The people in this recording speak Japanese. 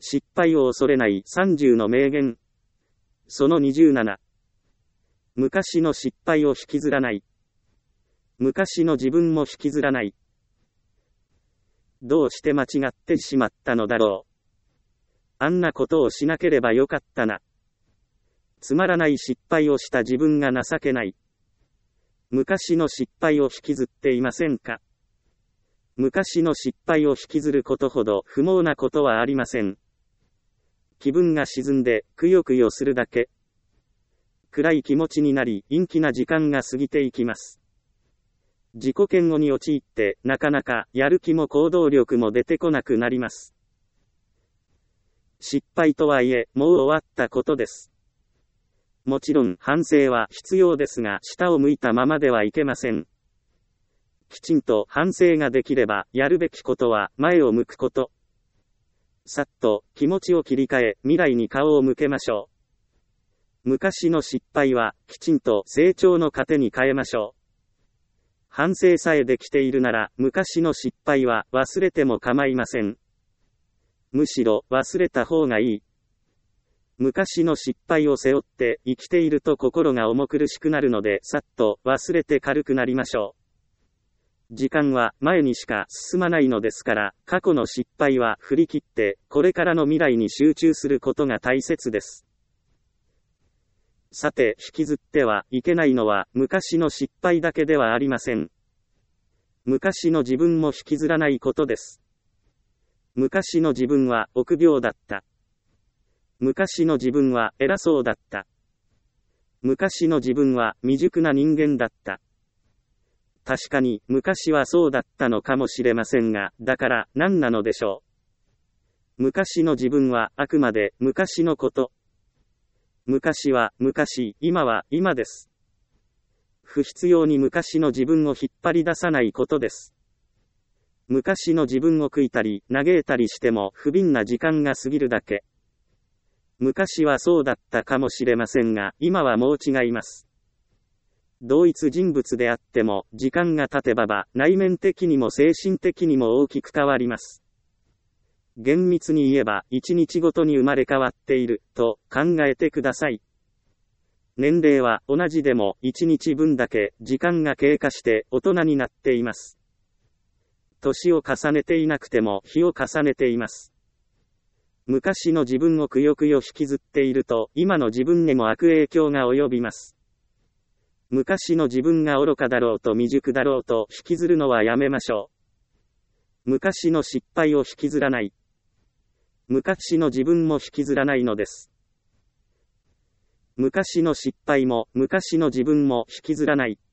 失敗を恐れない30の名言。その27。昔の失敗を引きずらない。昔の自分も引きずらない。どうして間違ってしまったのだろう。あんなことをしなければよかったな。つまらない失敗をした自分が情けない。昔の失敗を引きずっていませんか？昔の失敗を引きずることほど不毛なことはありません。気分が沈んで、くよくよするだけ。暗い気持ちになり、陰気な時間が過ぎていきます。自己嫌悪に陥って、なかなか、やる気も行動力も出てこなくなります。失敗とはいえ、もう終わったことです。もちろん、反省は必要ですが、下を向いたままではいけません。きちんと反省ができれば、やるべきことは、前を向くこと。さっと、気持ちを切り替え、未来に顔を向けましょう。昔の失敗は、きちんと成長の糧に変えましょう。反省さえできているなら、昔の失敗は忘れても構いません。むしろ忘れた方がいい。昔の失敗を背負って生きていると心が重苦しくなるので、さっと忘れて軽くなりましょう。時間は前にしか進まないのですから、過去の失敗は振り切って、これからの未来に集中することが大切です。さて、引きずってはいけないのは、昔の失敗だけではありません。昔の自分も引きずらないことです。昔の自分は臆病だった。昔の自分は偉そうだった。昔の自分は未熟な人間だった。確かに、昔はそうだったのかもしれませんが、だから何なのでしょう。昔の自分はあくまで昔のこと。昔は昔、今は今です。不必要に昔の自分を引っ張り出さないことです。昔の自分を悔いたり、嘆いたりしても不憫な時間が過ぎるだけ。昔はそうだったかもしれませんが、今はもう違います。同一人物であっても、時間が経てば内面的にも精神的にも大きく変わります。厳密に言えば、一日ごとに生まれ変わっている、と考えてください。年齢は同じでも、一日分だけ時間が経過して大人になっています。年を重ねていなくても日を重ねています。昔の自分をくよくよ引きずっていると、今の自分にも悪影響が及びます。昔の自分が愚かだろうと未熟だろうと引きずるのはやめましょう。昔の失敗を引きずらない。昔の自分も引きずらないのです。昔の失敗も昔の自分も引きずらない。